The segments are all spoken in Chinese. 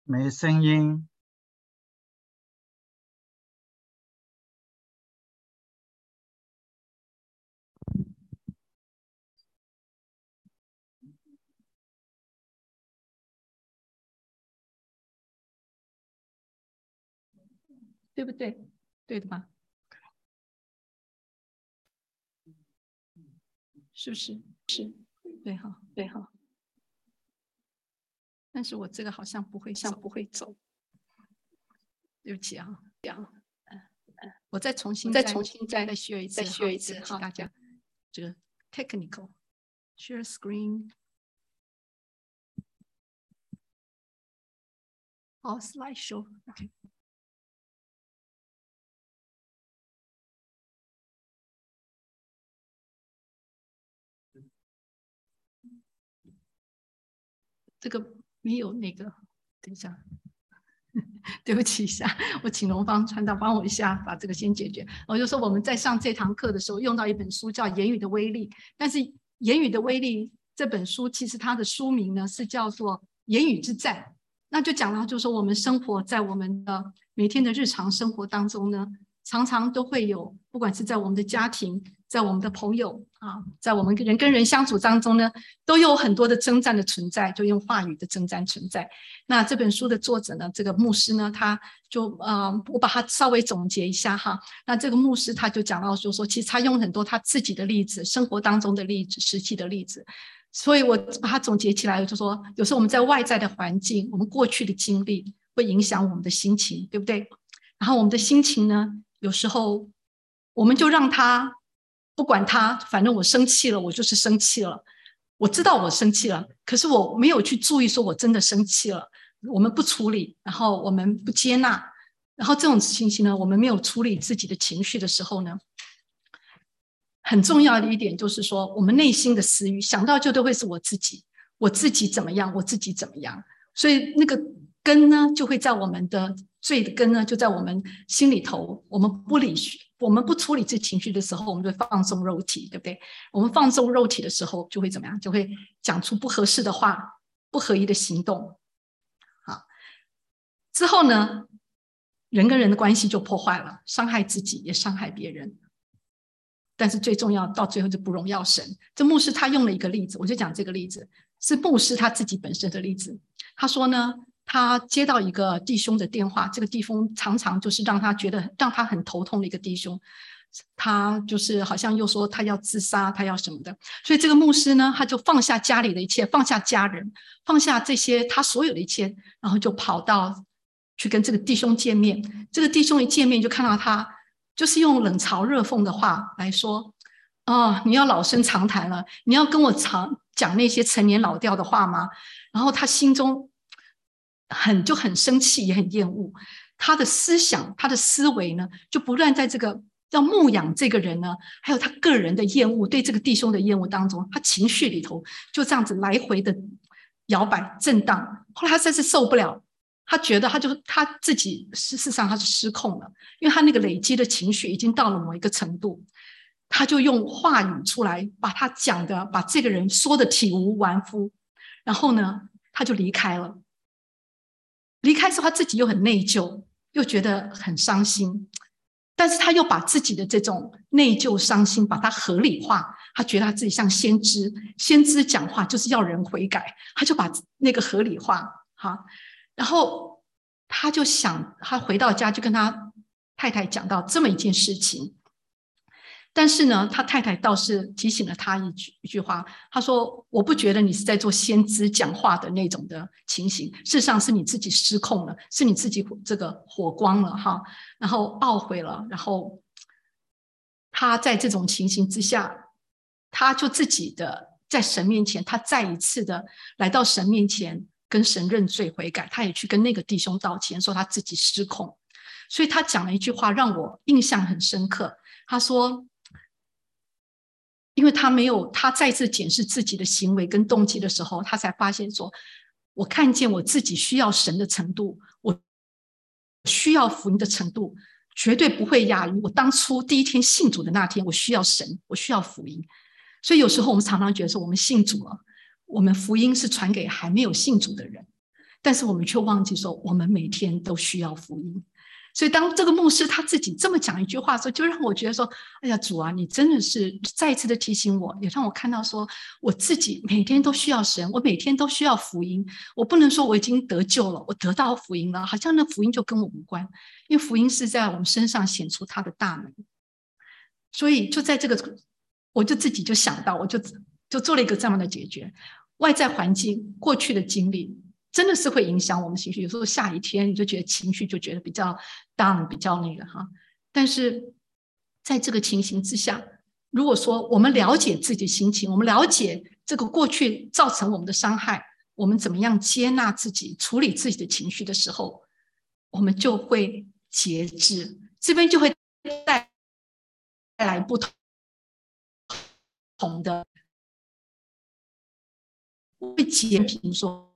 没声音。 对不对？对的吧？是不是？是，对哈，对哈。但是我这个好像不会走，对不起啊，我再重新再 share 一次哈，对不起大家，这个 technical share screen， 好 slide show，OK。这个没有那个，等一下，对不起一下，我请龙芳传道帮我一下，把这个先解决。我就说我们在上这堂课的时候用到一本书叫《言语的威力》，但是《言语的威力》这本书其实它的书名呢是叫做《言语之战》，那就讲到就是说我们生活在我们的每天的日常生活当中呢，常常都会有，不管是在我们的家庭，在我们的朋友啊，在我们人跟人相处当中呢，都有很多的征战的存在，就用话语的征战存在。那这本书的作者呢，这个牧师呢，他就我把它稍微总结一下哈。那这个牧师他就讲到说，其实他用很多他自己的例子，生活当中的例子，实际的例子。所以我把它总结起来，就说有时候我们在外在的环境，我们过去的经历会影响我们的心情，对不对？然后我们的心情呢，有时候我们就让他不管他，反正我生气了，我就是生气了。我知道我生气了，可是我没有去注意说我真的生气了。我们不处理，然后我们不接纳，然后这种情形呢，我们没有处理自己的情绪的时候呢，很重要的一点就是说，我们内心的私欲想到就都会是我自己，我自己怎么样，我自己怎么样，所以那个根呢，就会在我们的罪的根呢，就在我们心里头。我们不处理这情绪的时候，我们就会放纵肉体，对不对？我们放纵肉体的时候，就会怎么样？就会讲出不合适的话，不合宜的行动。好，之后呢，人跟人的关系就破坏了，伤害自己也伤害别人。但是最重要，到最后就不荣耀神。这牧师他用了一个例子，我就讲这个例子是牧师他自己本身的例子。他说呢，他接到一个弟兄的电话，这个弟兄常常就是让他很头痛的一个弟兄，他就是好像又说他要自杀，他要什么的。所以这个牧师呢，他就放下家里的一切，放下家人，放下这些他所有的一切，然后就跑到去跟这个弟兄见面。这个弟兄一见面就看到他，就是用冷嘲热讽的话来说：“哦，你要老生常谈了，你要跟我讲那些陈年老调的话吗？”然后他心中就很生气，也很厌恶。他的思想，他的思维呢，就不断在这个要牧养这个人呢，还有他个人的厌恶，对这个弟兄的厌恶当中，他情绪里头就这样子来回的摇摆震荡。后来他实在是受不了，他觉得他自己事实上他是失控了，因为他那个累积的情绪已经到了某一个程度，他就用话语出来把这个人说的体无完肤，然后呢，他就离开了。离开之后，他自己又很内疚，又觉得很伤心，但是他又把自己的这种内疚、伤心，把它合理化。他觉得他自己像先知，先知讲话就是要人悔改，他就把那个合理化。哈，然后他就想，他回到家就跟他太太讲到这么一件事情。但是呢，他太太倒是提醒了他一句话，他说：“我不觉得你是在做先知讲话的那种的情形，事实上是你自己失控了，是你自己这个火光了哈，然后懊悔了，然后他在这种情形之下，他就自己的在神面前，他再一次的来到神面前跟神认罪悔改，他也去跟那个弟兄道歉，说他自己失控。所以他讲了一句话让我印象很深刻，他说。”因为他再次检视自己的行为跟动机的时候，他才发现说，我看见我自己需要神的程度，我需要福音的程度，绝对不会亚于我当初第一天信主的那天，我需要神，我需要福音。所以有时候我们常常觉得说，我们信主了，我们福音是传给还没有信主的人。 但是我们却忘记说，我们每天都需要福音。所以当这个牧师他自己这么讲一句话的时候，就让我觉得说，哎呀，主啊，你真的是再一次的提醒我，也让我看到说，我自己每天都需要神，我每天都需要福音。我不能说我已经得救了，我得到福音了，好像那福音就跟我无关，因为福音是在我们身上显出他的大能。所以就在这个，我就自己就想到，我就做了一个这样的解决。外在环境、过去的经历，真的是会影响我们情绪。有时候下雨天，你就觉得情绪就觉得比较 down， 比较那个哈。但是在这个情形之下，如果说我们了解自己的心情，我们了解这个过去造成我们的伤害，我们怎么样接纳自己、处理自己的情绪的时候，我们就会节制，这边就会带来不同的，会截平说，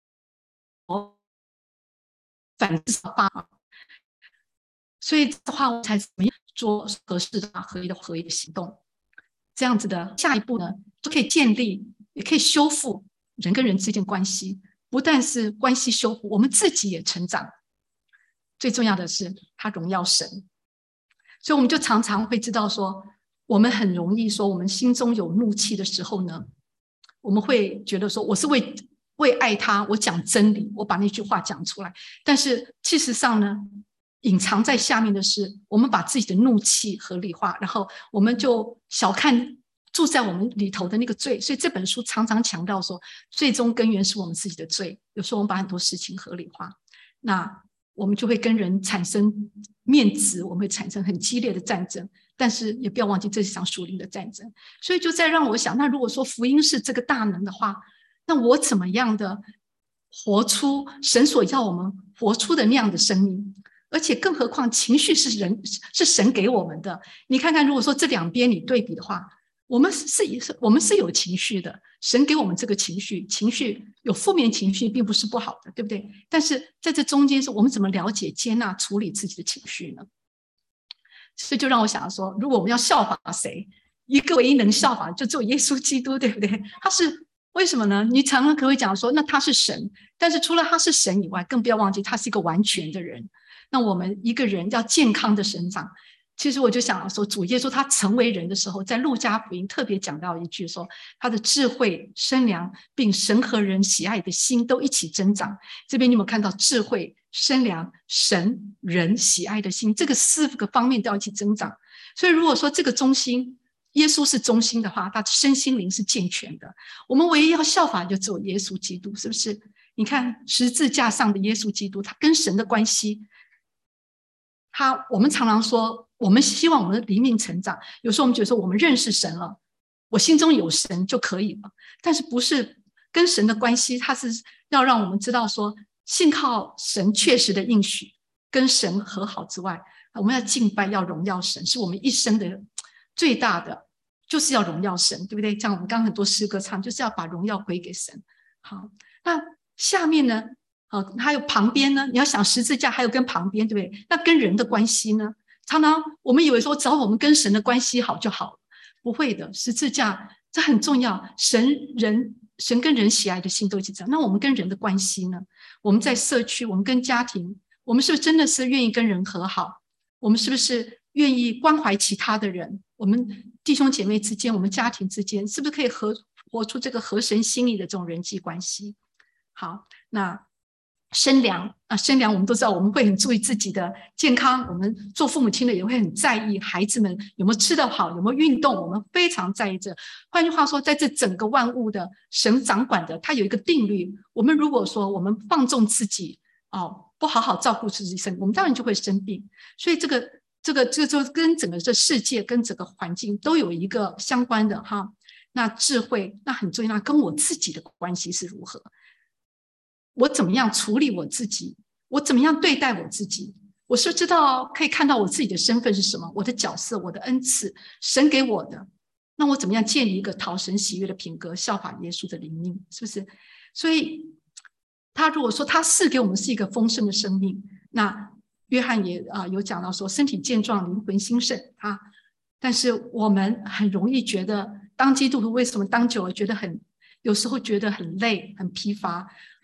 反至少8，所以的话，我才怎么样做合适的、合一的行动，这样子的下一步呢，就可以建立，也可以修复人跟人之间关系，不但是关系修复，我们自己也成长。最重要的是，他荣耀神，所以我们就常常会知道说，我们很容易说，我们心中有怒气的时候呢，我们会觉得说，我是为爱他，我讲真理，我把那句话讲出来。但是事实上呢，隐藏在下面的是，我们把自己的怒气合理化，然后我们就小看住在我们里头的那个罪。所以这本书常常强调说，最终根源是我们自己的罪。有时候我们把很多事情合理化，那我们就会跟人产生面子，我们会产生很激烈的战争。但是也不要忘记，这是一场属灵的战争。所以就在让我想，那如果说福音是这个大能的话，那我怎么样的活出神所要我们活出的那样的生命？而且更何况情绪是神给我们的。你看看，如果说这两边你对比的话，我们是有情绪的，神给我们这个情绪有负面情绪并不是不好的，对不对？但是在这中间是我们怎么了解、接纳、处理自己的情绪呢？所以就让我想说，如果我们要效法谁，一个唯一能效法就只有耶稣基督，对不对？他是为什么呢？你常常可会讲说，那他是神，但是除了他是神以外，更不要忘记他是一个完全的人。那我们一个人要健康的生长，其实我就想说，主耶稣他成为人的时候，在路加福音特别讲到一句说，他的智慧、身量，并神和人喜爱的心都一起增长。这边你有没有看到智慧、身量、神、人喜爱的心，这个4个方面都要一起增长。所以如果说这个中心耶稣是中心的话，他身心灵是健全的。我们唯一要效法就只有耶稣基督，是不是？你看十字架上的耶稣基督，他跟神的关系，我们常常说，我们希望我们的灵命成长。有时候我们觉得说，我们认识神了，我心中有神就可以了。但是不是跟神的关系，它是要让我们知道说，信靠神确实的应许，跟神和好之外，我们要敬拜，要荣耀神，是我们一生的最大的，就是要荣耀神，对不对？像我们刚刚很多诗歌唱，就是要把荣耀归给神。好，那下面呢？还有旁边呢？你要想十字架，还有跟旁边，对不对？那跟人的关系呢？常常我们以为说，只要我们跟神的关系好就好了，不会的。十字架这很重要，神跟人喜爱的心都一起这样。那我们跟人的关系呢？我们在社区，我们跟家庭，我们是不是真的是愿意跟人和好？我们是不是愿意关怀其他的人？我们弟兄姐妹之间，我们家庭之间，是不是可以活出这个合神心意的这种人际关系？好，那身量我们都知道，我们会很注意自己的健康。我们做父母亲的也会很在意孩子们有没有吃得好，有没有运动，我们非常在意这。换句话说，在这整个万物的神掌管的，它有一个定律。我们如果说我们放纵自己不好好照顾自己身，我们当然就会生病。所以这个就跟整个这世界跟整个环境都有一个相关的哈。那智慧那很重要，那跟我自己的关系是如何？我怎么样处理我自己？我怎么样对待我自己？我是知道可以看到我自己的身份是什么，我的角色，我的恩赐，神给我的。那我怎么样建立一个讨神喜悦的品格，效法耶稣的灵命，是不是？所以他如果说他赐给我们是一个丰盛的生命，那约翰也有讲到说，身体健壮，灵魂兴盛啊。但是我们很容易觉得，当基督徒为什么当久了觉得有时候觉得很累、很疲乏？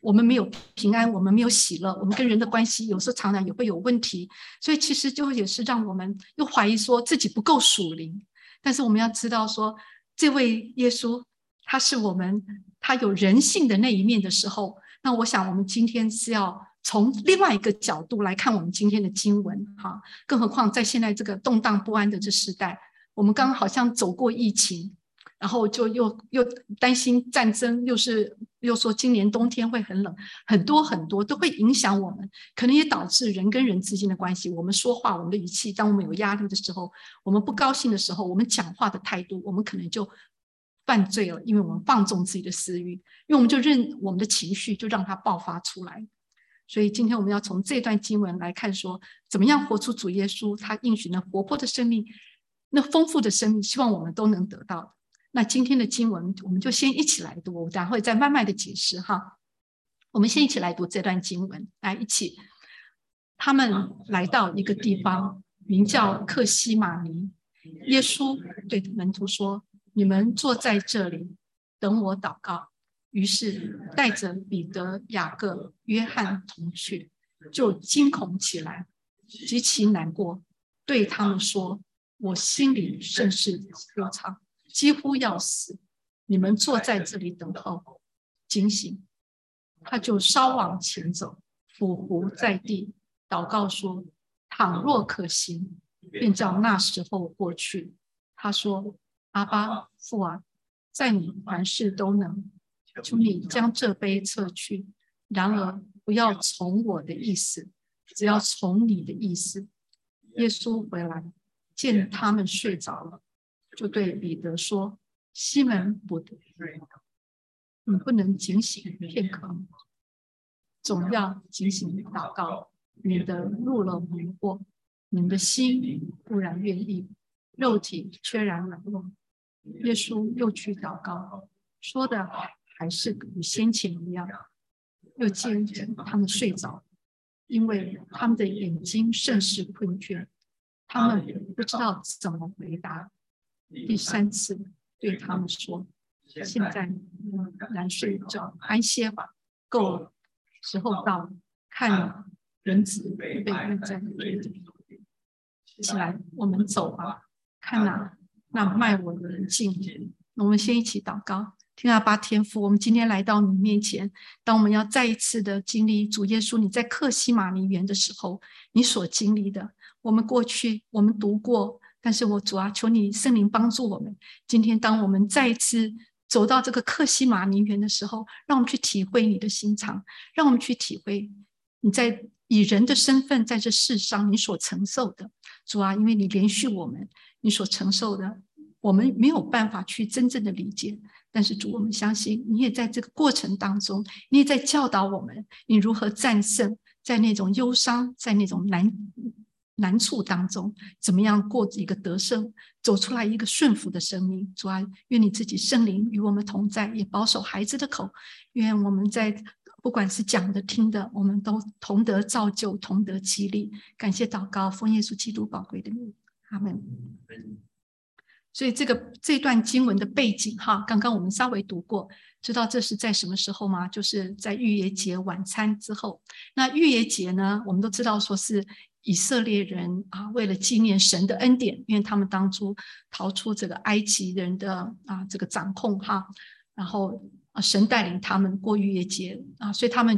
我们没有平安，我们没有喜乐，我们跟人的关系有时候常常也会有问题，所以其实就也是让我们又怀疑说自己不够属灵。但是我们要知道说，这位耶稣他是我们，他有人性的那一面的时候，那我想我们今天是要从另外一个角度来看我们今天的经文哈。更何况在现在这个动荡不安的这时代，我们刚刚好像走过疫情，然后就又担心战争，又说今年冬天会很冷，很多很多都会影响我们，可能也导致人跟人之间的关系。我们说话，我们的语气，当我们有压力的时候，我们不高兴的时候，我们讲话的态度，我们可能就犯罪了，因为我们放纵自己的私欲，因为我们就任我们的情绪就让它爆发出来。所以今天我们要从这段经文来看说，怎么样活出主耶稣他应许那活泼的生命，那丰富的生命，希望我们都能得到。那今天的经文我们就先一起来读，我等下会再慢慢的解释哈。我们先一起来读这段经文，来一起。他们来到一个地方，名叫客西马尼。耶稣对门徒说：“你们坐在这里，等我祷告。”于是带着彼得、雅各、约翰同去，就惊恐起来，极其难过，对他们说：“我心里甚是忧伤，几乎要死。你们坐在这里等候，警醒。”他就稍往前走，俯伏在地，祷告说：“倘若可行，便叫那时候过去。”他说：“阿爸父啊，在你凡事都能，求你将这杯撤去，然而不要从我的意思，只要从你的意思。”耶稣回来，见他们睡着了，就对彼得说：“西门伯多，你不能警醒片刻吗？总要警醒祷告，免得入了迷惑。你们的心固然愿意，肉体却然软弱。”耶稣又去祷告，说的还是与先前一样，又见他们睡着，因为他们的眼睛甚是困倦，他们不知道怎么回答。第三次对他们说：“现在来睡觉，安歇吧，够了，时候到了，看人子被扔在地里。起来，我们走吧，看那卖我的人进来。”我们先一起祷告。天阿爸天父，我们今天来到你面前，当我们要再一次的经历主耶稣你在客西马尼园的时候，你所经历的，我们过去我们读过，但是我主啊，求你圣灵帮助我们。今天当我们再一次走到这个客西马尼园的时候，让我们去体会你的心肠，让我们去体会你在以人的身份在这世上你所承受的。主啊，因为你连续我们，你所承受的我们没有办法去真正的理解，但是主，我们相信你也在这个过程当中，你也在教导我们你如何战胜在那种忧伤，在那种难处当中，怎么样过一个得胜，走出来一个顺服的生命。主啊，愿你自己圣灵与我们同在，也保守孩子的口，愿我们在不管是讲的听的，我们都同得造就，同得激励。感谢祷告，奉耶稣基督宝贵的名，阿们。所以这段经文的背景哈，刚刚我们稍微读过，知道这是在什么时候吗？就是在逾越节晚餐之后。那逾越节呢，我们都知道说是以色列人啊，为了纪念神的恩典，因为他们当初逃出这个埃及人的这个掌控哈，然后神带领他们过逾越节啊，所以他们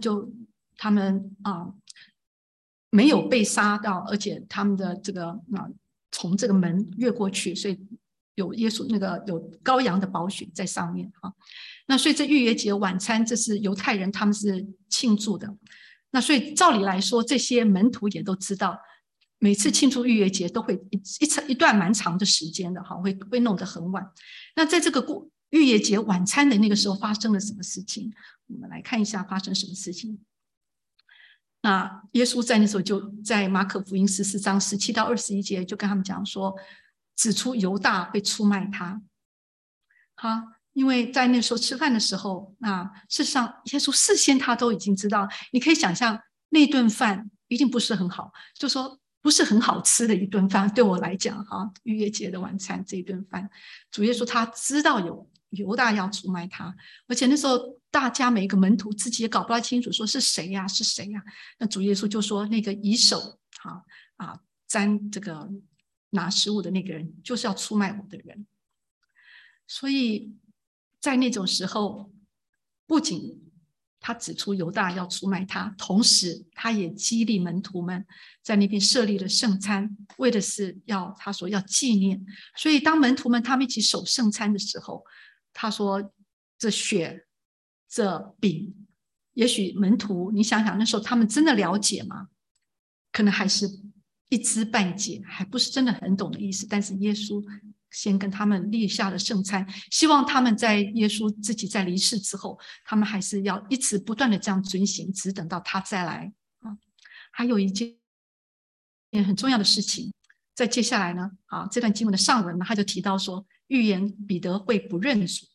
没有被杀到，而且他们的这个从这个门越过去，所以有耶稣有羔羊的宝血在上面哈。那所以这逾越节晚餐，这是犹太人他们是庆祝的。那所以照理来说，这些门徒也都知道，每次庆祝逾越节都会一段蛮长的时间的哈，会弄得很晚。那在这个逾越节晚餐的那个时候发生了什么事情？我们来看一下发生什么事情。那耶稣在那时候就在马可福音14章17到21节就跟他们讲说，指出犹大会出卖他。好，因为在那时候吃饭的时候，事实上耶稣事先他都已经知道，你可以想象那顿饭一定不是很好，就说不是很好吃的一顿饭。对我来讲哈，逾越节的晚餐这一顿饭，主耶稣他知道犹大要出卖他，而且那时候大家每一个门徒自己也搞不太清楚，说是谁呀，是谁呀？那主耶稣就说，那个以手沾这个拿食物的那个人，就是要出卖我的人。所以在那种时候，不仅他指出犹大要出卖他，同时他也激励门徒们在那边设立了圣餐，为的是他说要纪念。所以当门徒们他们一起守圣餐的时候，他说这血这饼，也许门徒你想想那时候他们真的了解吗？可能还是一知半解，还不是真的很懂的意思。但是耶稣先跟他们立下了圣餐，希望他们在耶稣自己在离世之后，他们还是要一直不断的这样遵行，只等到他再来。还有一件很重要的事情，在接下来呢，这段经文的上文呢，他就提到说，预言彼得会不认主。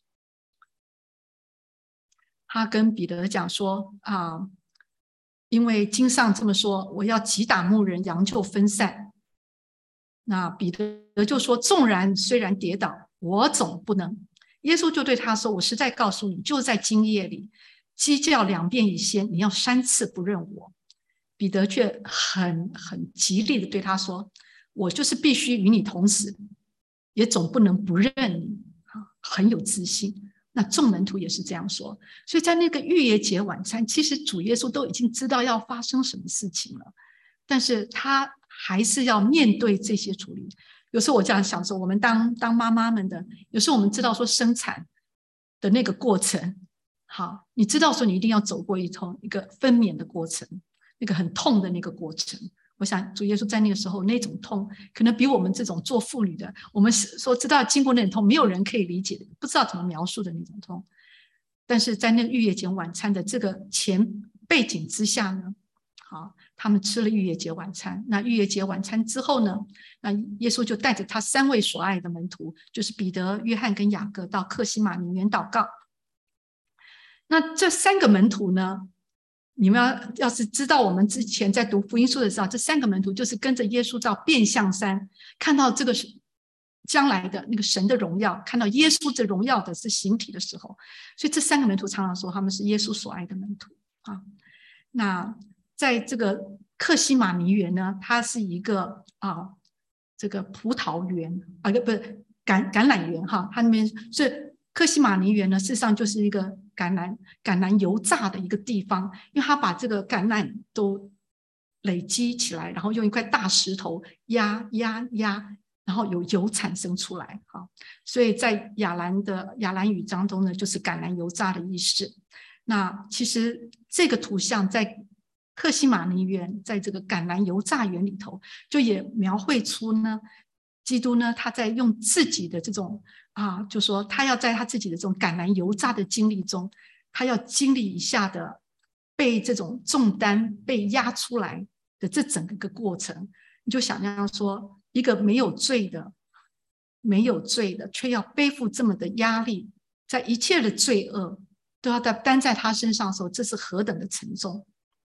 他跟彼得讲说因为经上这么说，我要击打牧人，羊就分散。那彼得就说，纵然虽然跌倒，我总不能。耶稣就对他说，我实在告诉你，就在今夜里，鸡叫2遍以先，你要3次不认我。彼得却很极力的对他说，我就是必须与你同死，也总不能不认你。很有自信。那众门徒也是这样说。所以在那个逾越节晚餐，其实主耶稣都已经知道要发生什么事情了，但是他还是要面对这些处理。有时候我这样想说，我们当妈妈们的，有时候我们知道说生产的那个过程，好，你知道说你一定要走过一个分娩的过程，那个很痛的那个过程。我想主耶稣在那个时候那种痛，可能比我们这种做妇女的，我们说知道经过那种痛，没有人可以理解的，不知道怎么描述的那种痛。但是在那个逾越节晚餐的这个背景之下呢，好，他们吃了逾越节晚餐。那逾越节晚餐之后呢，那耶稣就带着他3位所爱的门徒，就是彼得、约翰跟雅各，到客西马尼园祷告。那这3个门徒呢，你们要是知道我们之前在读福音书的时候，这3个门徒就是跟着耶稣到变相山，看到这个将来的那个神的荣耀，看到耶稣这荣耀的是形体的时候，所以这3个门徒常常说他们是耶稣所爱的门徒啊。那在这个客西马尼园呢，它是一个这个葡萄园不是橄榄园哈，它那边是客西马尼园呢，事实上就是一个橄榄油榨的一个地方，因为他把这个橄榄都累积起来，然后用一块大石头压，然后有油产生出来。所以在亚兰语当中呢，就是橄榄油榨的意思。那其实这个图像在客西马尼园，在这个橄榄油榨园里头，就也描绘出呢，基督呢他在用自己的这种就说他要在他自己的这种橄榄油榨的经历中，他要经历一下的被这种重担被压出来的这整个过程。你就想象说，一个没有罪的却要背负这么的压力，在一切的罪恶都要担在他身上的时候，这是何等的沉重。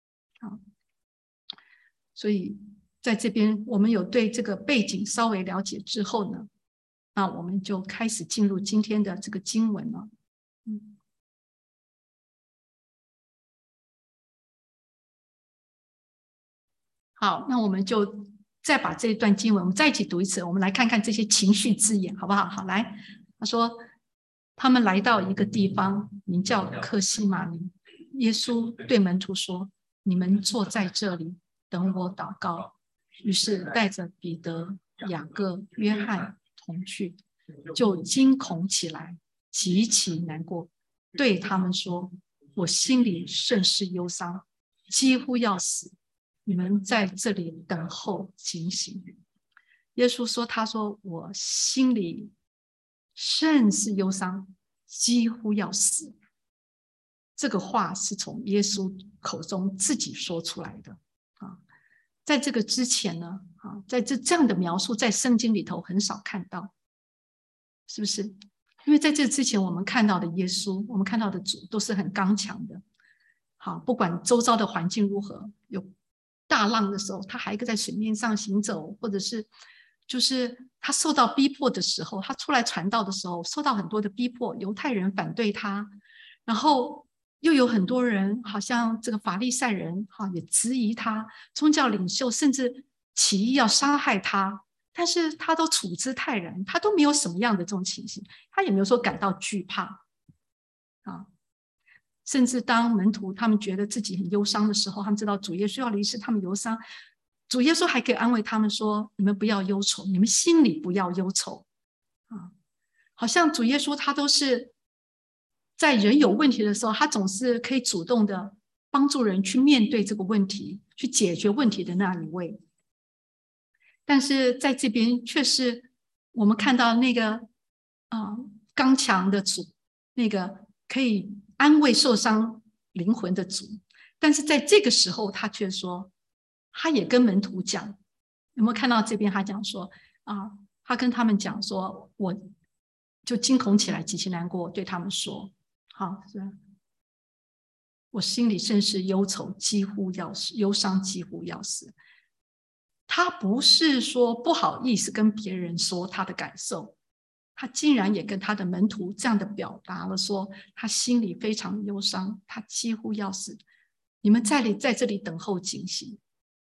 所以在这边我们有对这个背景稍微了解之后呢，那我们就开始进入今天的这个经文了。好，那我们就再把这一段经文我们再一起读一次，我们来看看这些情绪字眼好不好？好，来，他说他们来到一个地方名叫客西马尼，耶稣对门徒说，你们坐在这里等我祷告。于是带着彼得、雅各、约翰同去，就惊恐起来，极其难过，对他们说，我心里甚是忧伤，几乎要死，你们在这里等候警醒。耶稣说，他说我心里甚是忧伤，几乎要死。这个话是从耶稣口中自己说出来的。在这个之前呢，在这样的描述在圣经里头很少看到，是不是？因为在这之前我们看到的耶稣，我们看到的主都是很刚强的。好，不管周遭的环境如何，有大浪的时候他还可以在水面上行走，或者是就是他受到逼迫的时候，他出来传道的时候，受到很多的逼迫，犹太人反对他，然后又有很多人，好像这个法利赛人也质疑他，宗教领袖甚至起意要杀害他，但是他都处之泰然，他都没有什么样的这种情形，他也没有说感到惧怕啊。甚至当门徒他们觉得自己很忧伤的时候，他们知道主耶稣要离世，他们忧伤，主耶稣还可以安慰他们说：你们不要忧愁，你们心里不要忧愁啊。好像主耶稣他都是在人有问题的时候，他总是可以主动的帮助人去面对这个问题，去解决问题的那一位。但是在这边却是我们看到那个刚强的主，那个可以安慰受伤灵魂的主，但是在这个时候他却说，他也跟门徒讲，有没有看到这边他讲说他跟他们讲说，我就惊恐起来，极其难过，对他们说，好，我心里甚是忧愁，几乎要死，忧伤几乎要死。他不是说不好意思跟别人说他的感受，他竟然也跟他的门徒这样的表达了说，他心里非常忧伤，他几乎要死。你们在这里等候警醒。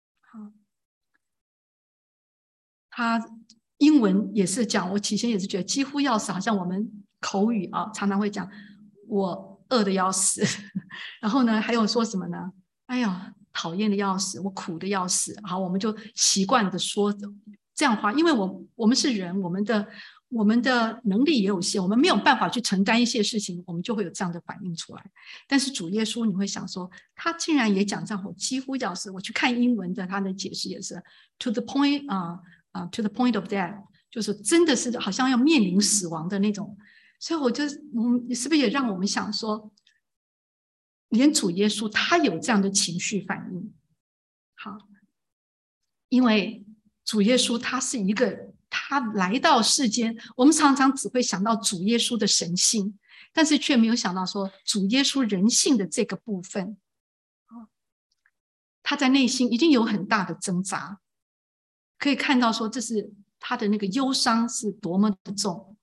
他英文也是讲，我起先也是觉得几乎要死，好像我们口语常常会讲我饿得要死，然后呢还有说什么呢？哎呀，讨厌的要死，我苦的要死。好，我们就习惯的说这样话，因为我们是人，我们的能力也有限，我们没有办法去承担一些事情，我们就会有这样的反应出来。但是主耶稣，你会想说，他竟然也讲这样，我几乎要死。我去看英文的，他的解释也是 to the point to the point of death， 就是真的是好像要面临死亡的那种。所以是不是也让我们想说，连主耶稣他有这样的情绪反应？好，因为主耶稣他是一个，他来到世间，我们常常只会想到主耶稣的神性，但是却没有想到说主耶稣人性的这个部分，他在内心一定有很大的挣扎，可以看到说这是他的那个忧伤是多么的重。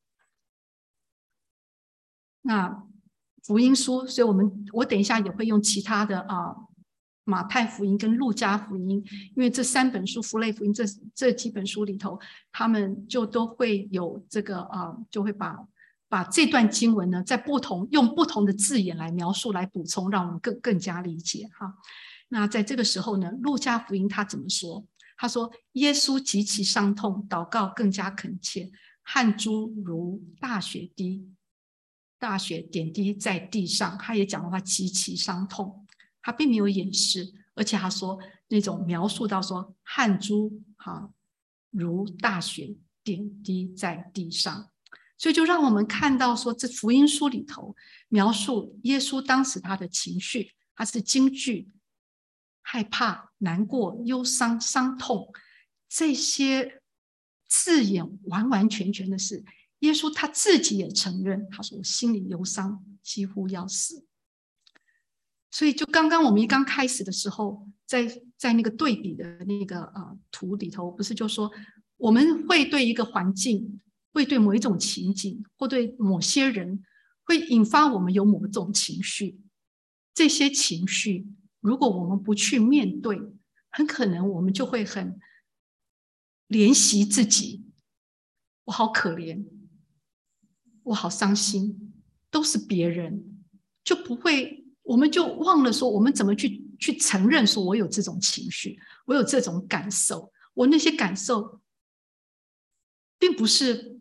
那福音书，所以我等一下也会用其他的马太福音跟路加福音，因为这3本书，符类福音这几本书里头，他们就都会有这个就会把这段经文呢，在用不同的字眼来描述、来补充，让我们更加理解哈。那在这个时候呢，路加福音他怎么说？他说：耶稣极其伤痛，祷告更加恳切，汗珠如大雪点滴在地上。他也讲到他极其伤痛，他并没有掩饰，而且他说那种描述到说汗珠如大雪点滴在地上，所以就让我们看到说，这福音书里头描述耶稣当时他的情绪，他是惊惧、害怕、难过、忧伤、伤痛，这些字眼完完全全的是耶稣他自己也承认，他说我心里忧伤，几乎要死。所以就刚刚我们刚开始的时候，在那个对比的那个图里头，不是就说我们会对一个环境，会对某一种情景，或对某些人，会引发我们有某种情绪。这些情绪如果我们不去面对，很可能我们就会很怜惜自己，我好可怜，我好伤心，都是别人，就不会，我们就忘了说我们怎么去承认说我有这种情绪，我有这种感受，我那些感受并不是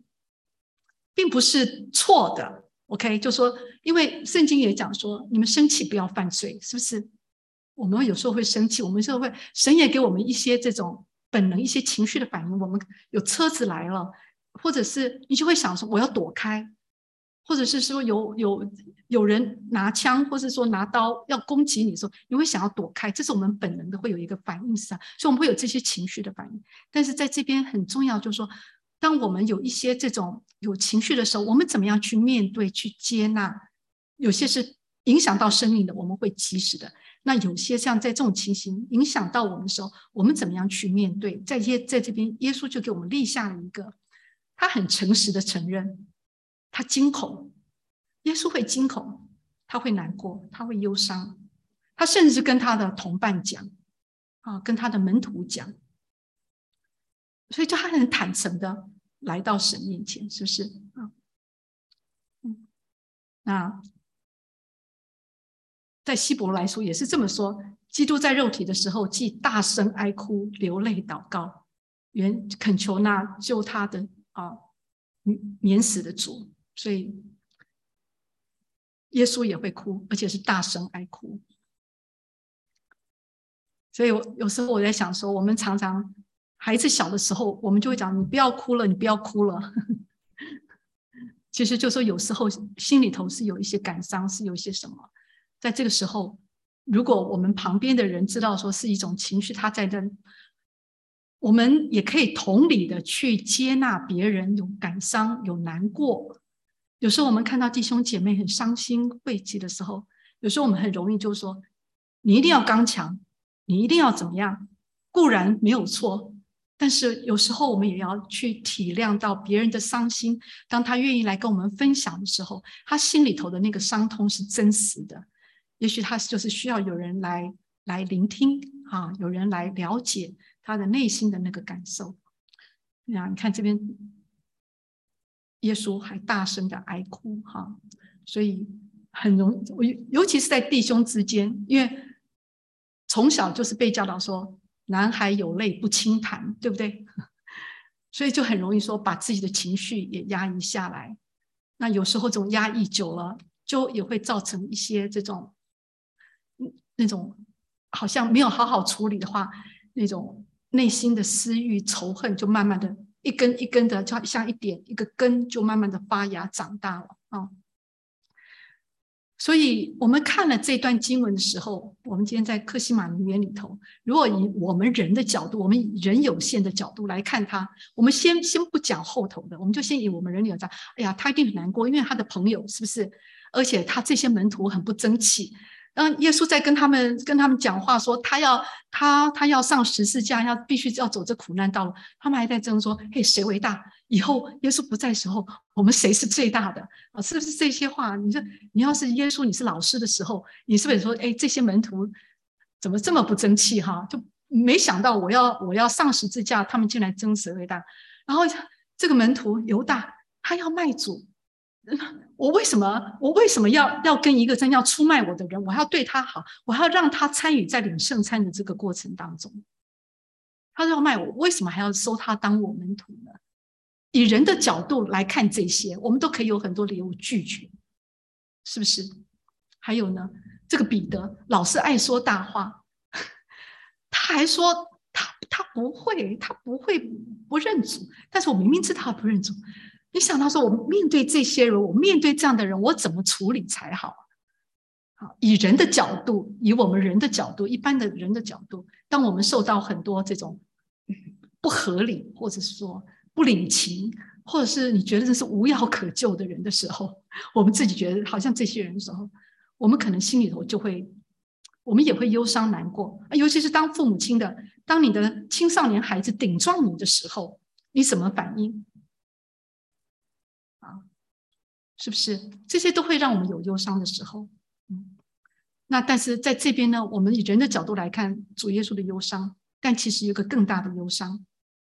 错的。 OK， 就说因为圣经也讲说你们生气不要犯罪，是不是？我们有时候会生气，我们有时候会，神也给我们一些这种本能，一些情绪的反应。我们有车子来了，或者是你就会想说我要躲开，或者是说有人拿枪或者说拿刀要攻击你的时候，你会想要躲开，这是我们本能的会有一个反应上，所以我们会有这些情绪的反应。但是在这边很重要，就是说当我们有一些这种有情绪的时候，我们怎么样去面对、去接纳？有些是影响到生命的，我们会及时的； 那有些像在这种情形影响到我们的时候，我们怎么样去面对？在这边，耶稣就给我们立下了一个，他很诚实的承认，他惊恐，耶稣会惊恐，他会难过，他会忧伤，他甚至跟他的同伴讲，跟他的门徒讲，所以就他很坦诚的来到神面前，是不是？那在希伯来书也是这么说，基督在肉体的时候，既大声哀哭、流泪祷告，恳求那救他的免死的主，所以耶稣也会哭，而且是大声哀哭。所以有时候我在想说，我们常常孩子小的时候，我们就会讲：“你不要哭了，你不要哭了。”其实就说有时候心里头是有一些感伤，是有一些什么。在这个时候，如果我们旁边的人知道说是一种情绪，他在这，我们也可以同理的去接纳别人有感伤、有难过。有时候我们看到弟兄姐妹很伤心、晦气的时候，有时候我们很容易就说：“你一定要刚强，你一定要怎么样？”固然没有错，但是有时候我们也要去体谅到别人的伤心。当他愿意来跟我们分享的时候，他心里头的那个伤痛是真实的。也许他就是需要有人来聆听有人来了解他的内心的那个感受。你看这边，耶稣还大声的哀哭所以很容易，尤其是在弟兄之间，因为从小就是被教导说男孩有泪不轻弹，对不对？所以就很容易说把自己的情绪也压抑下来。那有时候这种压抑久了，就也会造成一些这种那种好像没有好好处理的话，那种内心的私欲仇恨就慢慢的一根一根的，就像一个根就慢慢的发芽长大了所以我们看了这段经文的时候，我们今天在客西马尼园里头，如果以我们人的角度，我们以人有限的角度来看他，我们先不讲后头的，我们就先以我们人有讲，哎呀，他一定很难过，因为他的朋友是不是？而且他这些门徒很不争气。耶稣在跟他们讲话说，他要上十字架，必须要走这苦难道路。他们还在争说，嘿，谁为大？以后耶稣不在的时候，我们谁是最大的？是不是这些话？你说，你要是耶稣，你是老师的时候，你是不是说，哎，这些门徒怎么这么不争气就没想到我要上十字架，他们竟然争谁为大？然后这个门徒犹大，他要卖主。我为什么要跟一个真要出卖我的人，我还要对他好，我还要让他参与在领圣餐的这个过程当中？他要卖我，为什么还要收他当我门徒呢？以人的角度来看这些，我们都可以有很多理由拒绝，是不是？还有呢，这个彼得老是爱说大话，他还说他不会不认主，但是我明明知道他不认主。你想到说，我面对这些人，我面对这样的人，我怎么处理才好？以人的角度，以我们人的角度，一般的人的角度，当我们受到很多这种不合理，或者是说不领情，或者是你觉得这是无药可救的人的时候，我们自己觉得好像这些人的时候，我们可能心里头就会，我们也会忧伤难过。尤其是当父母亲的，当你的青少年孩子顶撞你的时候，你怎么反应？是不是这些都会让我们有忧伤的时候？那但是在这边呢，我们以人的角度来看主耶稣的忧伤，但其实有个更大的忧伤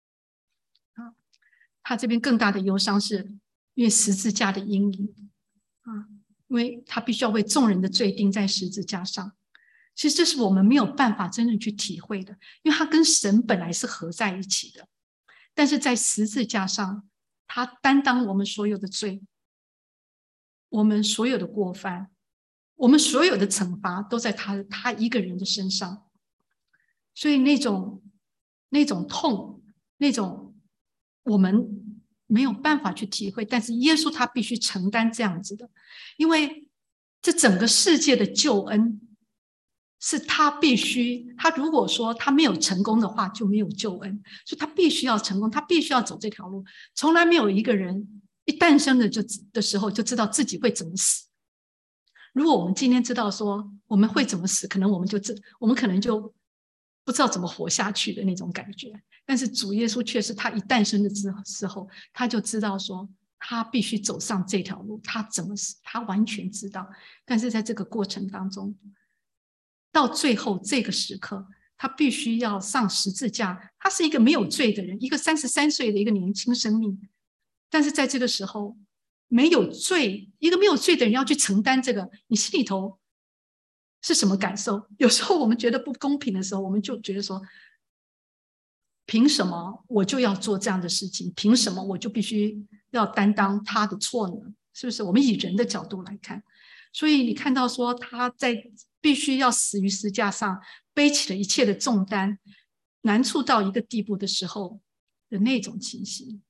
他这边更大的忧伤是因为十字架的阴影因为他必须要为众人的罪钉在十字架上。其实这是我们没有办法真正去体会的，因为他跟神本来是合在一起的，但是在十字架上，他担当我们所有的罪。我们所有的过犯，我们所有的惩罚都在他一个人的身上，所以那种痛，那种我们没有办法去体会，但是耶稣他必须承担这样子的，因为这整个世界的救恩是他必须，他如果说他没有成功的话，就没有救恩，所以他必须要成功，他必须要走这条路，从来没有一个人一诞生的时候就知道自己会怎么死， 如果我们今天知道说我们会怎么死，可能我们可能就不知道怎么活下去的那种感觉。但是主耶稣却是他一诞生的时候，他就知道说他必须走上这条路，他怎么死，他完全知道。但是在这个过程当中，到最后这个时刻，他必须要上十字架。他是一个没有罪的人，一个33岁的一个年轻生命，但是在这个时候，没有罪，一个没有罪的人要去承担这个，你心里头是什么感受？有时候我们觉得不公平的时候，我们就觉得说，凭什么我就要做这样的事情？凭什么我就必须要担当他的错呢？是不是？我们以人的角度来看，所以你看到说他在必须要死于十字架上，背起了一切的重担，难处到一个地步的时候的那种情形。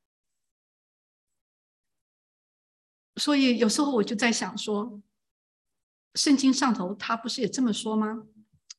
所以有时候我就在想说，圣经上头他不是也这么说吗？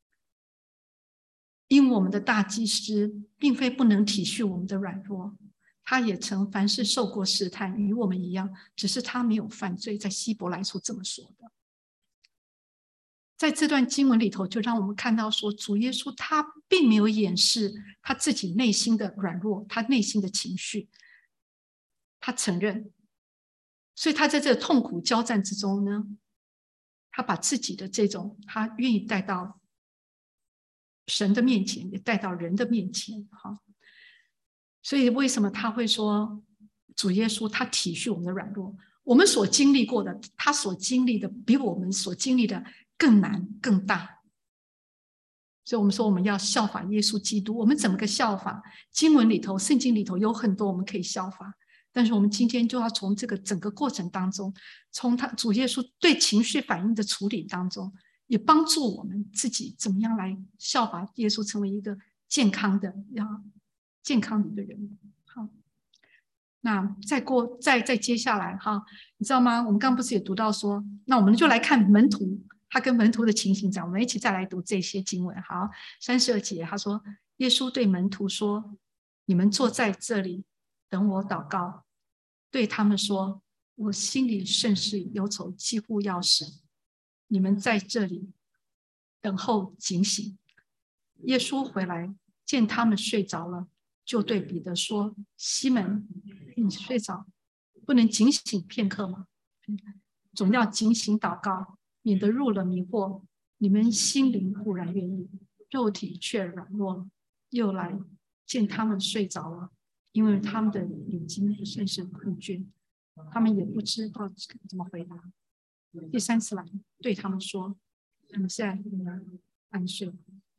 因我们的大祭司并非不能体恤我们的软弱，他也曾凡事受过试探，与我们一样，只是他没有犯罪。在希伯来书这么说的。在这段经文里头，就让我们看到说，主耶稣他并没有掩饰他自己内心的软弱，他内心的情绪，他承认。所以他在这个痛苦交战之中呢，他把自己的这种，他愿意带到神的面前，也带到人的面前。所以为什么他会说主耶稣他体恤我们的软弱？我们所经历过的，他所经历的比我们所经历的更难更大。所以我们说我们要效法耶稣基督。我们怎么个效法？经文里头圣经里头有很多我们可以效法，但是我们今天就要从这个整个过程当中，从他主耶稣对情绪反应的处理当中，也帮助我们自己怎么样来效法耶稣，成为一个健康的一个人。好，那再接下来你知道吗？我们刚刚不是也读到说，那我们就来看门徒，他跟门徒的情形，这样我们一起再来读这些经文。好，32节他说，耶稣对门徒说：“你们坐在这里，等我祷告。”对他们说：“我心里甚是忧愁，几乎要死。你们在这里等候警醒。”耶稣回来，见他们睡着了，就对彼得说：“西门，你睡着，不能警醒片刻吗？总要警醒祷告，免得入了迷惑。你们心灵固然愿意，肉体却软弱了。”又来见他们睡着了，因为他们的眼睛甚是困倦，他们也不知道怎么回答。第3次来对他们说：“你们现在安睡。”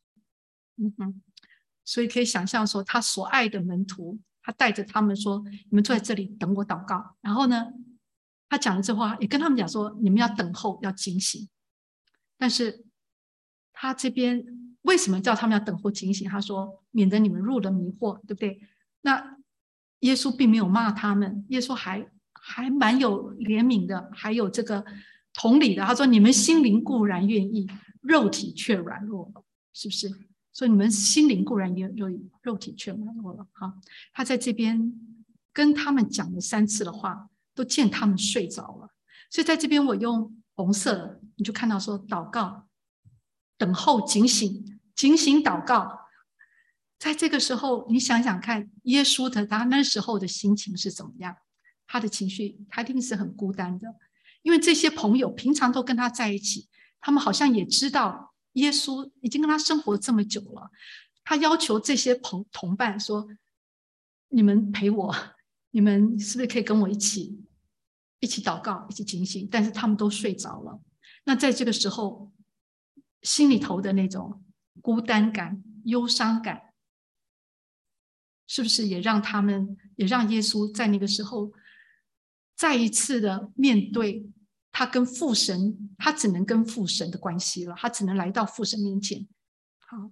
所以可以想象说，他所爱的门徒，他带着他们说：“你们坐在这里等我祷告。”然后呢，他讲了这话，也跟他们讲说：“你们要等候，要警醒。”但是他这边为什么叫他们要等候警醒？他说：“免得你们入了迷惑，对不对？”那耶稣并没有骂他们，耶稣还蛮有怜悯的，还有这个同理的。他说：“你们心灵固然愿意，肉体却软弱，是不是？所以你们心灵固然愿意，肉体却软弱了。”他在这边跟他们讲了3次的话，都见他们睡着了。所以在这边我用红色的，你就看到说祷告、等候、警醒、警醒祷告。在这个时候，你想想看，耶稣他那时候的心情是怎么样？他的情绪，他一定是很孤单的，因为这些朋友平常都跟他在一起，他们好像也知道耶稣已经跟他生活这么久了。他要求这些同伴说：“你们陪我，你们是不是可以跟我一起祷告，一起警醒？”但是他们都睡着了。那在这个时候，心里头的那种孤单感、忧伤感，是不是也让耶稣在那个时候再一次的面对他跟父神，他只能跟父神的关系了，他只能来到父神面前。好，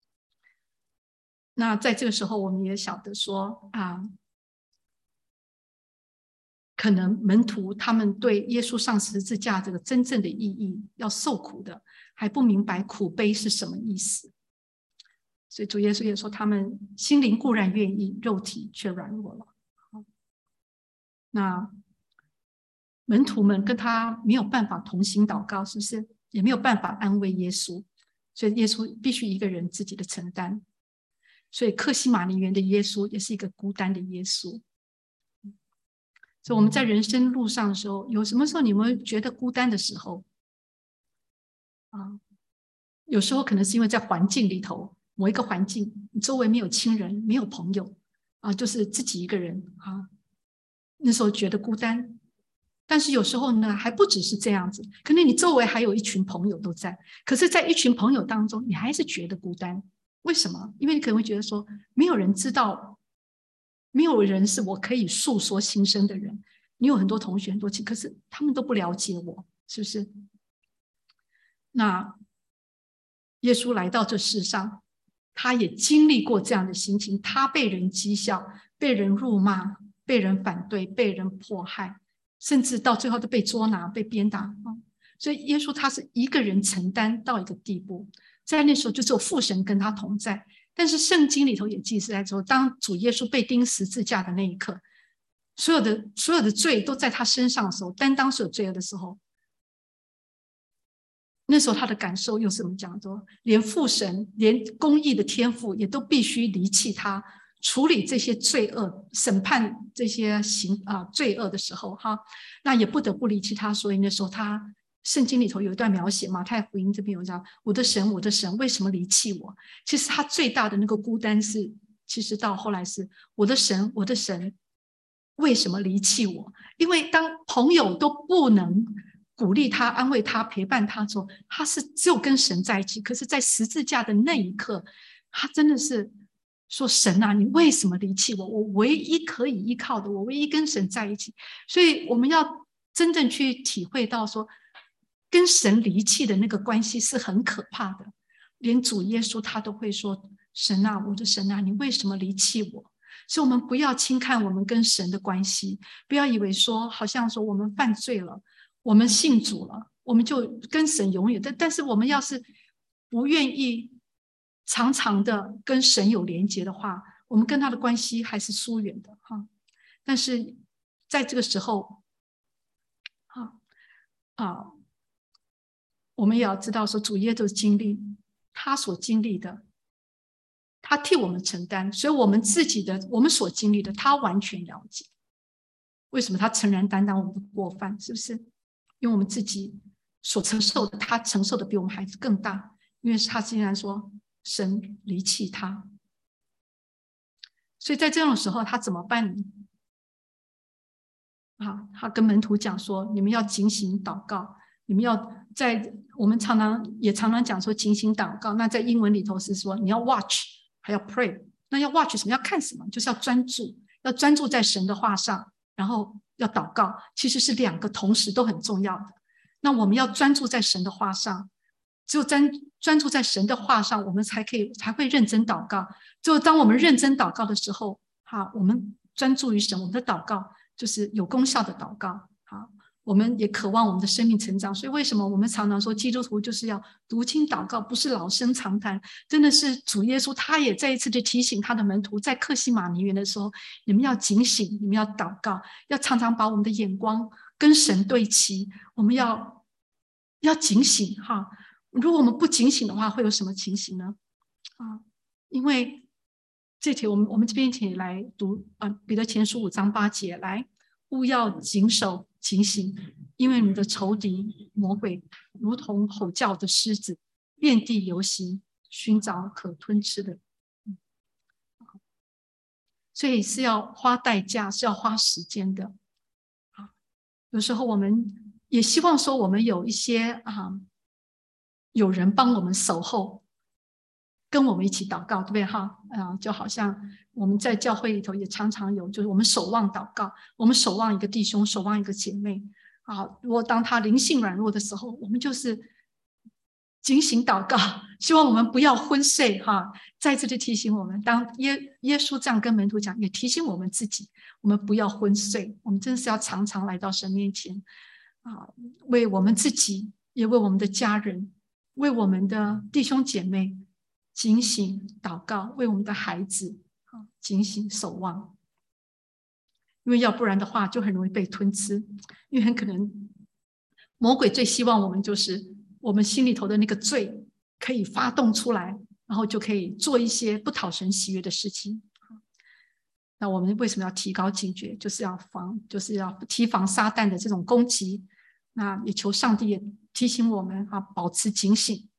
那在这个时候，我们也晓得说可能门徒他们对耶稣上十字架这个真正的意义，要受苦的，还不明白苦悲是什么意思。所以主耶稣也说，他们心灵固然愿意，肉体却软弱了。那门徒们跟他没有办法同行祷告，是不是？也没有办法安慰耶稣，所以耶稣必须一个人自己的承担。所以客西马尼园的耶稣也是一个孤单的耶稣。所以我们在人生路上的时候，有什么时候你们觉得孤单的时候啊？有时候可能是因为在环境里头，某一个环境，你周围没有亲人，没有朋友啊，就是自己一个人啊，那时候觉得孤单。但是有时候呢，还不只是这样子，可能你周围还有一群朋友都在，可是在一群朋友当中，你还是觉得孤单。为什么？因为你可能会觉得说，没有人知道，没有人是我可以诉说心声的人。你有很多同学很多亲，可是他们都不了解我，是不是？那耶稣来到这世上，他也经历过这样的心情，他被人讥笑，被人辱骂，被人反对，被人迫害，甚至到最后都被捉拿、被鞭打。所以耶稣他是一个人承担到一个地步，在那时候就只有父神跟他同在。但是圣经里头也记载说，当主耶稣被钉十字架的那一刻，所有的罪都在他身上的时候，担当所有罪恶的时候，那时候他的感受又是怎么讲说，连父神，连公义的天父也都必须离弃他，处理这些罪恶，审判这些罪恶的时候，那也不得不离弃他。所以那时候他圣经里头有一段描写，马太福音这边有讲：“我的神，我的神，为什么离弃我？”其实他最大的那个孤单是，其实到后来是我的神，我的神，为什么离弃我？因为当朋友都不能鼓励他、安慰他、陪伴他的时候，他是只有跟神在一起。可是，在十字架的那一刻，他真的是说：“神啊，你为什么离弃我？我唯一可以依靠的，我唯一跟神在一起。”所以，我们要真正去体会到说，跟神离弃的那个关系是很可怕的。连主耶稣他都会说：“神啊，我的神啊，你为什么离弃我？”所以，我们不要轻看我们跟神的关系，不要以为说好像说我们犯罪了。我们信主了，我们就跟神永远。但是我们要是不愿意常常的跟神有连结的话，我们跟他的关系还是疏远的哈。但是在这个时候，我们也要知道说，主耶稣经历他所经历的，他替我们承担，所以我们自己的我们所经历的，他完全了解。为什么他诚然担当我们的过犯？是不是？因为我们自己所承受的，他承受的比我们孩子更大。因为他竟然说神离弃他，所以在这种时候他怎么办呢？他跟门徒讲说：“你们要警醒祷告，你们要在我们常常讲说警醒祷告。那在英文里头是说你要 watch， 还要 pray。那要 watch 什么？要看什么？就是要专注，要专注在神的话上，然后要祷告。其实是两个同时都很重要的。那我们要专注在神的话上，只有专注在神的话上，我们才会认真祷告。只有当我们认真祷告的时候，我们专注于神，我们的祷告就是有功效的祷告。我们也渴望我们的生命成长。所以为什么我们常常说基督徒就是要读经祷告，不是老生常谈？真的是主耶稣他也再一次的提醒他的门徒，在客西马尼园的时候，你们要警醒，你们要祷告，要常常把我们的眼光跟神对齐。我们要警醒哈。如果我们不警醒的话，会有什么情形呢？因为这题我们这边一起来读彼得前书5章8节，来，务要谨守警醒，因为你的仇敌魔鬼如同吼叫的狮子，遍地游行，寻找可吞吃的。所以是要花代价，是要花时间的。有时候我们也希望说，我们有一些有人帮我们守候，跟我们一起祷告，对不对哈？就好像我们在教会里头也常常有，就是我们守望祷告，我们守望一个弟兄，守望一个姐妹。如果当他灵性软弱的时候，我们就是警醒祷告，希望我们不要昏睡哈。再次的提醒我们，当耶稣这样跟门徒讲，也提醒我们自己，我们不要昏睡，我们真的是要常常来到神面前为我们自己，也为我们的家人，为我们的弟兄姐妹警醒祷告，为我们的孩子警醒守望。 因为要不然的话就很容易被吞吃，因为很可能魔鬼最希望我们就是我们心里头的那个罪可以发动出来，然后就可以做一些不讨神喜悦的事情。那我们为什么要提高警觉？就是要提防撒旦的这种攻击。那也求上帝也提醒我们保持警醒，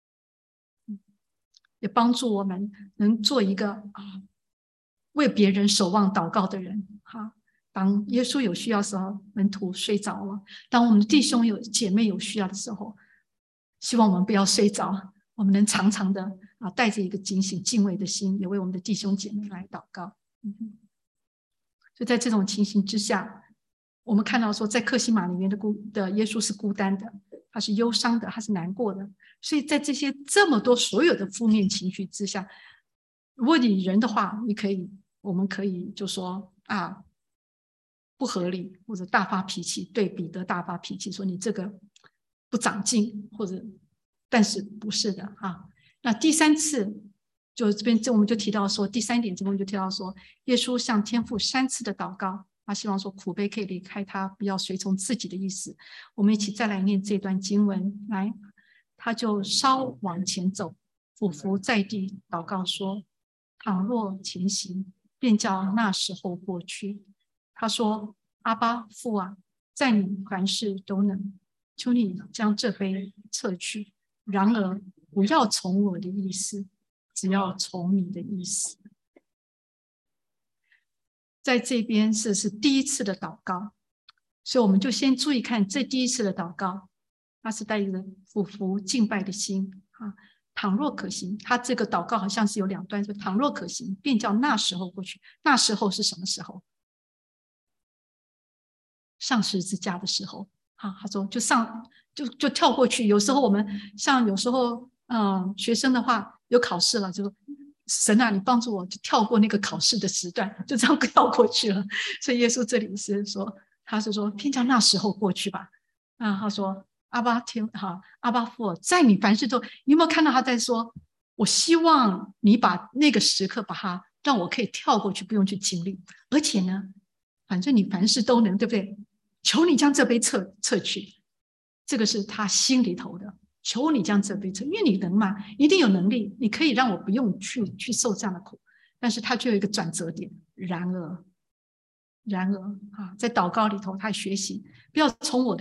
也帮助我们能做一个为别人守望祷告的人。当耶稣有需要的时候，门徒睡着了；当我们的弟兄姐妹有需要的时候，希望我们不要睡着，我们能常常的带着一个警醒敬畏的心，也为我们的弟兄姐妹来祷告。就在这种情形之下，我们看到说，在客西马里面的耶稣是孤单的，他是忧伤的，他是难过的。所以在这么多所有的负面情绪之下，如果你人的话，我们可以就说不合理，或者大发脾气，对彼得大发脾气，说你这个不长进，但是不是的那第三次，就这边我们就提到说，第三点这边就提到说，耶稣向天父3次的祷告，他希望说苦杯可以离开他，不要随从自己的意思。我们一起再来念这段经文，来，他就稍往前走，俯伏在地祷告说：倘若前行，便叫那时候过去。他说：阿爸父啊，在你凡事都能，求你将这杯撤去，然而不要从我的意思，只要从你的意思。在这边是第一次的祷告，所以我们就先注意看这第一次的祷告，他是带一个俯伏敬拜的心倘若可行，他这个祷告好像是有2段，说倘若可行，便叫那时候过去。那时候是什么时候？上十字架的时候他说就跳过去。有时候我们像有时候学生的话有考试了，就说神啊，你帮助我，就跳过那个考试的时段，就这样跳过去了。所以耶稣这里是说，他是说偏叫那时候过去吧。他说阿爸父，在你凡事都，你有没有看到他在说，我希望你把那个时刻把它让我可以跳过去，不用去经历，而且呢，反正你凡事都能，对不对？求你将这杯撤去，这个是他心里头的。求你将这杯撤，因为你能嘛，一定有能力，你可以让我不用去受这样的苦。但是他就有一个转折点，然而在祷告里头，他学习不要从我的